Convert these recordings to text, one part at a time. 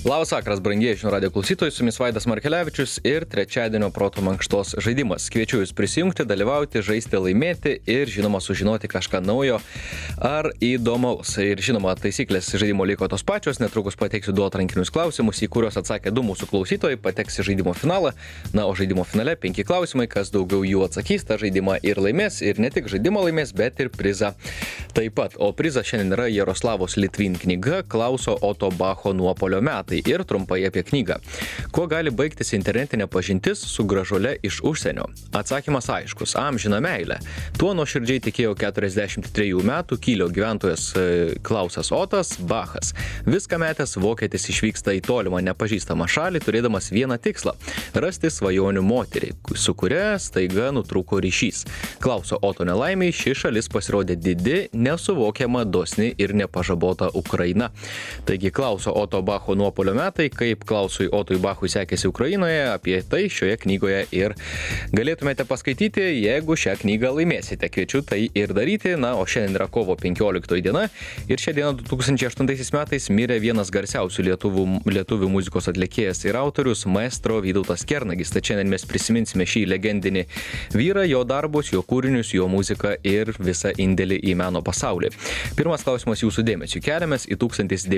Labas vakaras, brangieji žinių radijo klausytojai, su jumis Vaidas Markelevičius ir trečiadienio proto mankštos žaidimas. Kviečiu jūs prisijungti, dalyvauti, žaisti, laimėti ir žinoma sužinoti kažką naujo ar įdomaus. Ir žinoma, taisyklės žaidimo liko tos pačios, netrukus pateiksiu du atrankinius klausimus, į kuriuos atsakė du mūsų klausytojai, pateks į žaidimo finalą. Na, o žaidimo finale 5 klausimai, kas daugiau jų atsakys, tą žaidimą ir laimės, ir ne tik žaidimą laimės, bet ir prizą taip pat. O prizas šiandien yra Jaroslavos Litvin knyga Klauso Oto Bacho nuopuolio metai. Ir trumpai apie knygą. Kuo gali baigtis internetinė pažintis su gražuole iš užsienio? Atsakymas aiškus – amžina meilė. Tuo nuoširdžiai tikėjo 43 metų Kylio gyventojas Klausas Otas Bachas. Viską metęs vokietis išvyksta į tolimą nepažįstamą šalį, turėdamas vieną tikslą – rasti svajonių moterį, su kuria staiga nutrūko ryšys. Klauso Oto nelaimiai ši šalis pasirodė didi, nesuvokiama, dosni ir nepažabota Ukraina. Taigi Klauso Oto Bacho nuopuolio metai, kaip Klausui Otui Bachui sekėsi Ukrainoje, apie tai šioje knygoje ir galėtumėte paskaityti, jeigu šią knygą laimėsite. Kviečiu tai ir daryti. Na, o šiandien yra kovo 15 diena ir šią dieną 2008 metais mirė vienas garsiausių lietuvių muzikos atlikėjas ir autorius maestro Vytautas Kernagis. Tai šiandien mes prisiminsime šį legendinį vyrą, jo darbus, jo kūrinius, jo muziką ir visą indėlį į meno pasaulį. Pirmas klausimas jūsų dėmesiu keliamės į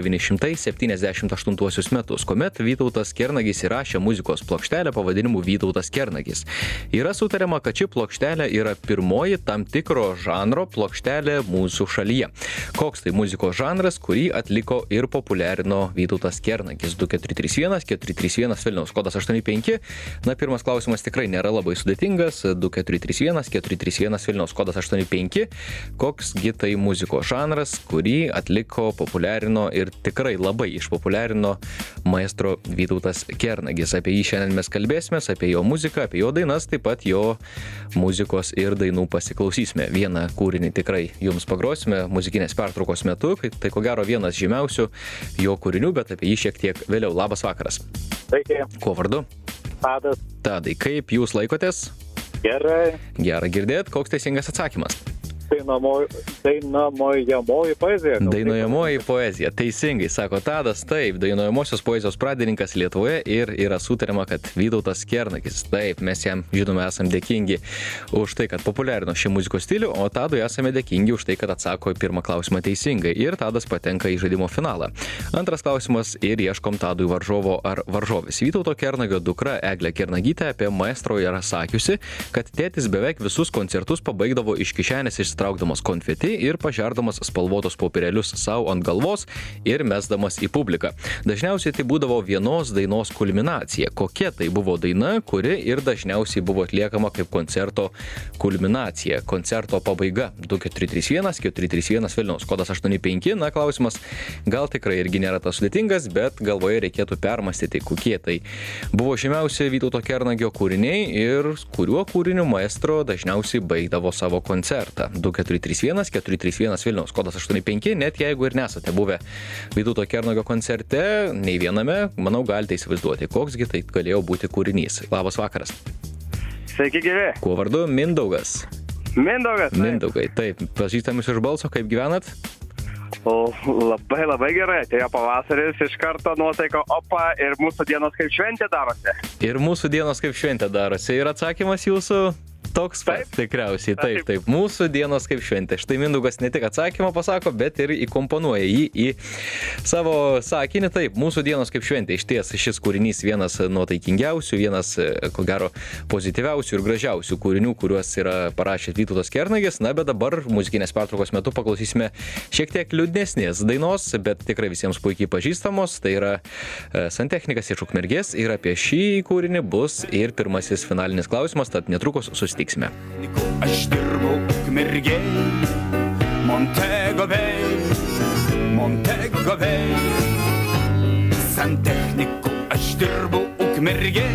1978 metus, kuomet Vytautas Kernagis įrašė muzikos plokštelę pavadinimu Vytautas Kernagis. Yra sutariama, kad ši plokštelė yra pirmoji tam tikro žanro plokštelė mūsų šalyje. Koks tai muzikos žanras, kurį atliko ir populiarino Vytautas Kernagis? 2431 431 Vilniaus kodas 85. Na, pirmas klausimas tikrai nėra labai sudėtingas. 2431 431 Vilniaus kodas 85. Koksgi tai muzikos žanras, kurį atliko, populiarino ir tikrai labai išpopuliarino maestro Vytautas Kernagis. Apie jį šiandien mes kalbėsime, apie jo muziką, apie jo dainas, taip pat jo muzikos ir dainų pasiklausysime. Vieną kūrinį tikrai jums pagrosime muzikinės pertraukos metu, tai ko gero vienas žymiausių jo kūrinių, bet apie jį šiek tiek vėliau. Labas vakaras. Sveiki. Kuo vardu? Tadas. Tadai, kaip jūs laikotės? Gerai. Gera girdėt. Koks teisingas atsakymas? Dainuojamoji poezija. Dainuojamoji poezija. Teisingai, sako Tadas. Taip, dainuojamosios poezijos pradininkas Lietuvoje ir yra sutariama, kad Vytautas Kernagis. Taip, mes jam, žinome, esame dėkingi už tai, kad populiarino šį muzikos stilių, o Tadui esame dėkingi už tai, kad atsako į pirmą klausimą teisingai. Ir Tadas patenka į žaidimo finalą. Antras klausimas ir ieškom Tadui varžovo ar varžovės. Vytauto Kernagio dukra Eglė Kernagytė apie maestro yra sakiusi, kad tėtis beveik visus koncertus pabaigdavo iš kišenės traukdamas konfeti ir pažerdamas spalvotus popierėlius savo ant galvos ir mesdamas į publiką. Dažniausiai tai būdavo vienos dainos kulminacija. Kokia tai buvo daina, kuri ir dažniausiai buvo atliekama kaip koncerto kulminacija, koncerto pabaiga. 2431 431 Vilniaus kodas 85. Na, klausimas gal tikrai irgi nėra tas sudėtingas, bet galvoje reikėtų permastyti, kokie tai buvo žymiausi Vytauto Kernagio kūriniai ir kuriuo kūriniu maestro dažniausiai baigdavo savo koncertą. 2431 431 Vilniaus kodas 85, net jeigu ir nesate buvę Vytauto Kernagio koncerte, nei viename, manau, galite įsivaizduoti, koksgi tai galėjo būti kūrinys. Labas vakaras. Sveiki, gyvi. Kuo vardu? Mindaugas. Mindaugas. Mindaugai, taip. Pažįstam iš balso, kaip gyvenat? Labai gerai. Atėjo pavasaris, iš karto nuotaika opa ir mūsų dienos kaip šventė darosi. Ir mūsų dienos kaip šventė darosi. Ir atsakymas jūsų? Toks pat, tikriausiai, taip. Mūsų dienos kaip šventė. Štai Mindaugas ne tik atsakymą pasako, bet ir įkomponuoja jį į savo sakinį. Taip, mūsų dienos kaip šventė. Išties šis kūrinys vienas nuotaikingiausių, vienas, ko gero, pozityviausių ir gražiausių kūrinių, kuriuos yra parašęs Vytautas Kernagis. Na, bet dabar muzikinės pertraukos metu paklausysime šiek tiek liūdnesnės dainos, bet tikrai visiems puikiai pažįstamos. Tai yra Santechnikas iš Ukmergės ir apie šį kūrinį bus ir pirmasis finalinis klausimas, tad netrukus susitiksime. Aš dirbau Ukmergėj, Montego Bay, santechniku aš dirbau Ukmergėj.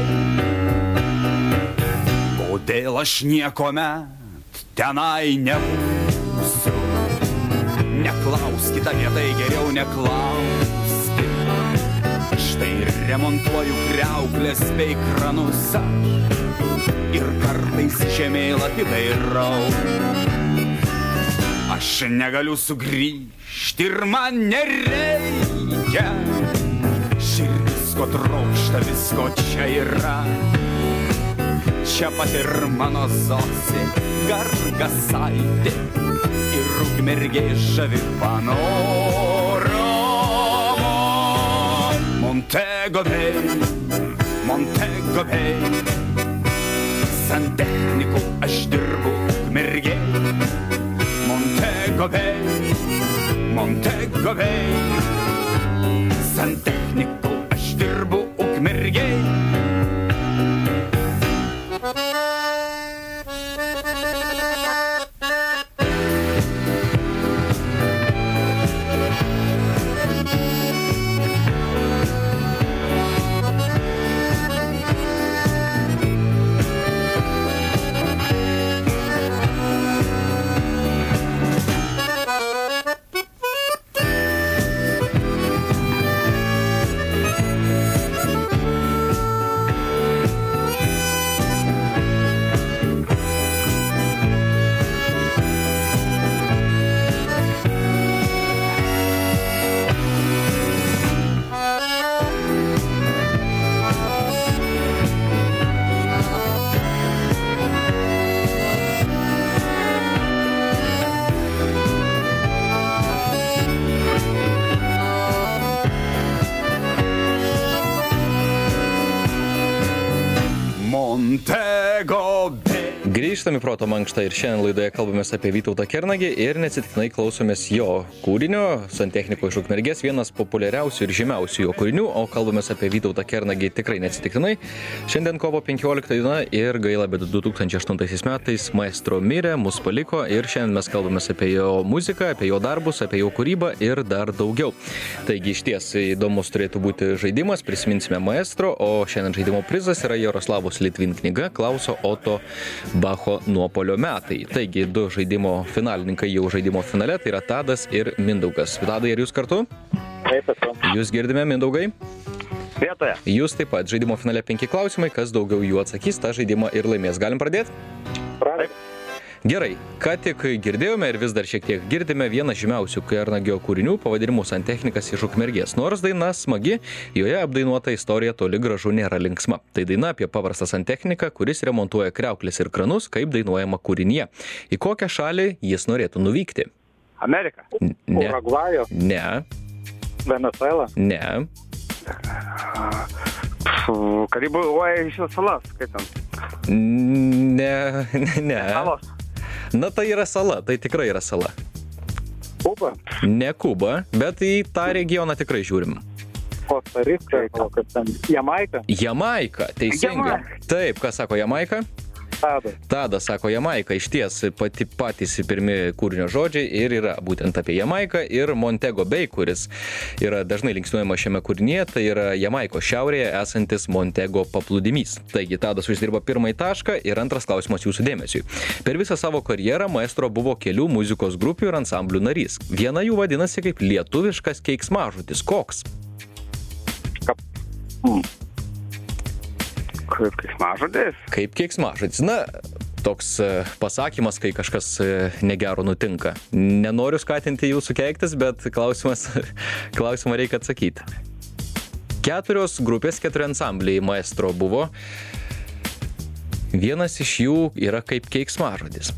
Kodėl aš niekuomet tenai nebūsiu? Neklauskite apie tai, geriau neklauskite. Štai remontuoju kriauklės bei kranus ir kartais žemėlapį dairau. Aš negaliu sugrįžti ir man nereikia Širdis ko trokšta, visko čia yra. Čia pat ir mano Zosė Gargasaitė ir Ukmergės žavi panorama. Montego Bay, Montego Bay, santechniku aš dirbu Ukmergėj. Montego Bay, Montego Bay, santechniku aš dirbu Ukmergėj. Grįžtame į Proto mankštą ir šiandien laidoje kalbamės apie Vytautą Kernagį ir neatsitiktinai klausomės jo kūrinio Santechniko iš Ukmergės, vienas populiariausių ir žymiausių jo kūrinių, o kalbamės apie Vytautą Kernagį tikrai neatsitiktinai. Šiandien kovo 15 diena ir gaila, bet 2008 metais maestro mirė, mus paliko ir šiandien mes kalbamės apie jo muziką, apie jo darbus, apie jo kūrybą ir dar daugiau. Taigi išties įdomus turėtų būti žaidimas, prisiminsime maestro, o šiandien žaidimo prizas yra Jaroslavos Litvin knyga Klauso Oto Bacho nuopolio metai. Taigi, du žaidimo finalininkai jau žaidimo finale, tai yra Tadas ir Mindaugas. Tadai, ar jūs kartu? Taip, esu. Jūs girdime, Mindaugai? Vietoje. Jūs taip pat. Žaidimo finale 5 klausimai, kas daugiau jų atsakys, tą žaidimą ir laimės. Galim pradėti? Pradėk. Gerai, ką tik girdėjome ir vis dar šiek tiek girdime vieną žymiausių Kernagio kūrinių pavadinimu Santechnikas iš Ukmergės. Nors daina smagi, joje apdainuota istorija toli gražu nėra linksma. Tai daina apie paprastą santechniką, kuris remontuoja kriauklės ir kranus, kaip dainuojama kūrinyje. Į kokią šalį jis norėtų nuvykti? Amerika. Ne. Urugvajų. Ne. Venezuela. Ne. Karibų, šios salas, kaip ten? Ne. Salos. Na, tai yra sala, tai tikrai yra sala. Kuba. Ne Kuba, bet į tą regioną tikrai žiūrim. Kosta Rika, kaip ten. Jamaika. Jamaika, teisingai. Jamaika. Taip, ką sako Jamaika? Tadas. Tadas sako Jamaika, išties patys pirmi kūrinio žodžiai ir yra būtent apie Jamaiką ir Montego Bay, kuris yra dažnai linksniuojama šiame kūrinyje, tai yra Jamaikos šiaurėje esantis Montego paplūdimys. Taigi Tadas uždirba pirmąjį tašką ir antras klausimas jūsų dėmesiui. Per visą savo karjerą maestro buvo kelių muzikos grupių ir ansamblių narys. Viena jų vadinasi kaip lietuviškas keiksmažodis. Koks? Kaip keiksmažodis? Kaip keiksmažodis. Na, toks pasakymas, kai kažkas negero nutinka. Nenoriu skatinti jūsų keiktis, bet klausimą reikia atsakyti. 4 grupės, 4 ansambliai maestro buvo. Vienas iš jų yra kaip keiksmažodis.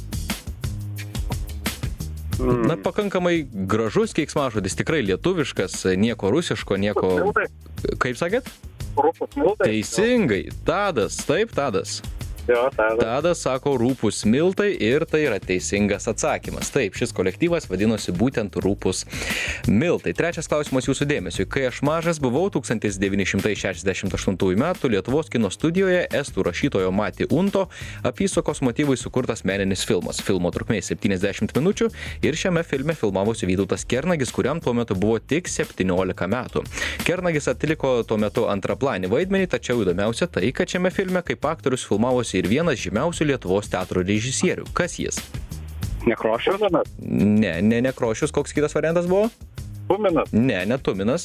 Na, pakankamai gražus keiksmažodis, tikrai lietuviškas, nieko rusiško, nieko... Kaip sakėt? Rūpus miltai. Teisingai. Tadas, taip, Tadas. Jo, Tadas. Tadas sako rūpus miltai ir tai yra teisingas atsakymas. Taip, šis kolektyvas vadinosi būtent rūpus miltai. Trečias klausimas jūsų dėmesiui. Kai aš mažas buvau 1968 metų Lietuvos kino studijoje estų rašytojo Mati Unto apysakos motyvui sukurtas meninis filmas. Filmo trukmė 70 minučių ir šiame filme filmavosi Vytautas Kernagis, kuriam tuo metu buvo tik 17 metų. Kernagis atliko tuo metu antraplanį vaidmenį, tačiau įdomiausia tai, kad šiame filme kaip aktorius filmavosi ir vienas žymiausių Lietuvos teatro režisierių. Kas jis? Nekrošius? Ne Nekrošius. Koks kitas variantas buvo? Tuminas? Ne Tuminas.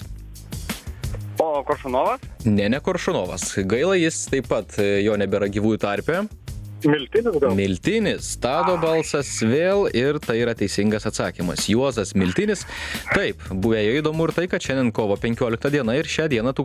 O Koršunovas? Ne Koršunovas. Gaila, jis taip pat jo nebėra gyvųjų tarpe. Miltinis gal? Miltinis. Tado balsas vėl ir tai yra teisingas atsakymas. Juozas Miltinis. Taip, buvėjo įdomu ir tai, kad šiandien kovo 15 diena ir šią dieną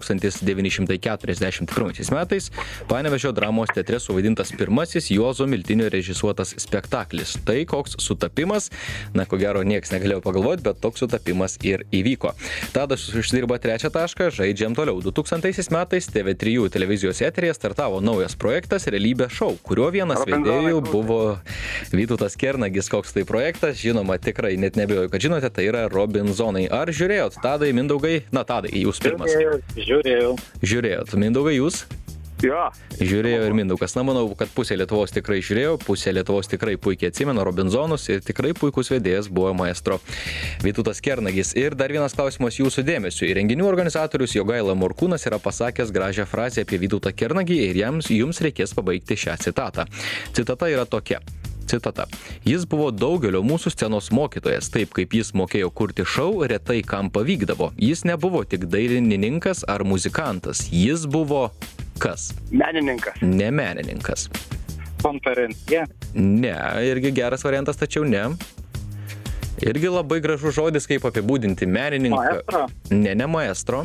1941 metais Panevėžio dramos teatre suvaidintas pirmasis Juozo Miltinio režisuotas spektaklis. Tai koks sutapimas, na ko gero nieks negalėjo pagalvoti, bet toks sutapimas ir įvyko. Tadas uždirba 3 tašką, žaidžiam toliau. 2000 metais TV3 televizijos eteryje startavo naujas projektas Realybės šou, kurio vienas vedėjų buvo Vytautas Kernagis. Koks tai projektas, žinoma, tikrai net nebijoju, kad žinote, tai yra Robinzonai. Ar žiūrėjot, Tadai, Mindaugai? Na, Tadai, jūs pirmas. Žiūrėjot. Mindaugai, jūs? Jo. Žiūrėjo ir Mindaugas. Na, manau, kad pusė Lietuvos tikrai žiūrėjo, pusė Lietuvos tikrai puikiai atsimena Robinzonus ir tikrai puikus vedėjas buvo maestro Vytautas Kernagis. Ir dar vienas klausimas jūsų dėmesiu. Renginių organizatorius Jogaila Morkūnas yra pasakęs gražią frazę apie Vytautą Kernagį ir jums reikės pabaigti šią citatą. Citata yra tokia. Citata. Jis buvo daugelio mūsų scenos mokytojas, taip kaip jis mokėjo kurti šou, retai kam pavykdavo. Jis nebuvo tik dailininkas ar muzikantas, jis buvo kas? Menininkas. Ne menininkas. Konferencija. Ne, irgi geras variantas, tačiau ne. Irgi labai gražus žodis, kaip apibūdinti menininką. Maestro. Ne maestro.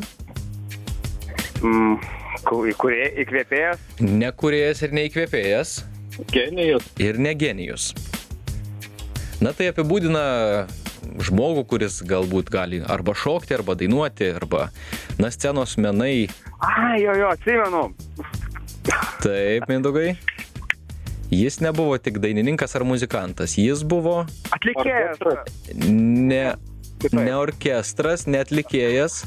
Įkvėpėjas. Ne kūrėjas ir neįkvėpėjas. Genijus. Ir ne genijus. Na tai apibūdina žmogų, kuris galbūt gali arba šokti, arba dainuoti, arba, na, scenos menai. Jo, atsimenu. Taip, Mindaugai. Jis nebuvo tik dainininkas ar muzikantas, jis buvo... Atlikėjas. Ne orkestras, ne atlikėjas.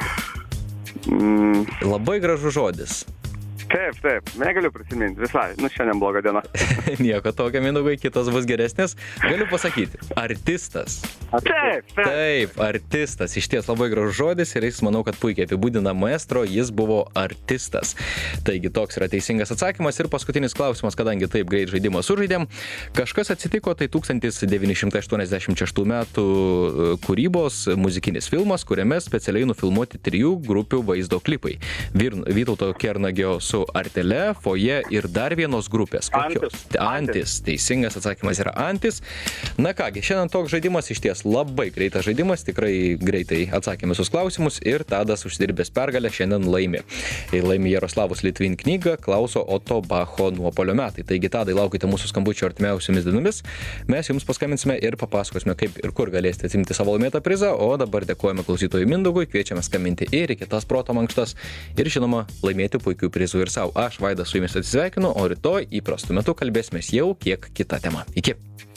Labai gražus žodis. Taip, negaliu prisiminti visai, šiandien bloga diena. Nieko tokio, Mindaugai, kitas bus geresnis. Galiu pasakyti, artistas. Taip, artistas. Iš ties labai gražus žodis ir jis, manau, kad puikiai apibūdina maestro, jis buvo artistas. Taigi toks yra teisingas atsakymas ir paskutinis klausimas, kadangi taip greit žaidimą sužaidėm. Kažkas atsitiko, tai 1986 metų kūrybos muzikinis filmas, kuriame specialiai nufilmuoti 3 grupių vaizdo klipai. Vytauto Kernagio su Artele, Foje ir dar vienos grupės. Antis. Teisingas atsakymas yra Antis. Na kągi, šiandien toks žaidimas iš ties labai greitas žaidimas, tikrai greitai atsakėme visus klausimus ir Tadas užsidirbęs pergalę šiandien laimi. Laimi Jaroslavos Litvin knygą Klauso Oto Bacho Nuopolio metai. Taigi, Tadai, laukite mūsų skambučio artimiausiomis dienomis. Mes jums paskambinsime ir papasakosime, kaip ir kur galėsite atsimti savo laimėtą prizą, o dabar dėkojame klausytojui Mindaugui, kviečiame skambinti ir į kitas proto mankštas ir, žinoma, laimėti puikių prizų ir savo. Aš, Vaidas, su jumis atsisveikinu, o rytoj įprastu metu kalbėsime jau kiek kitą temą. Iki.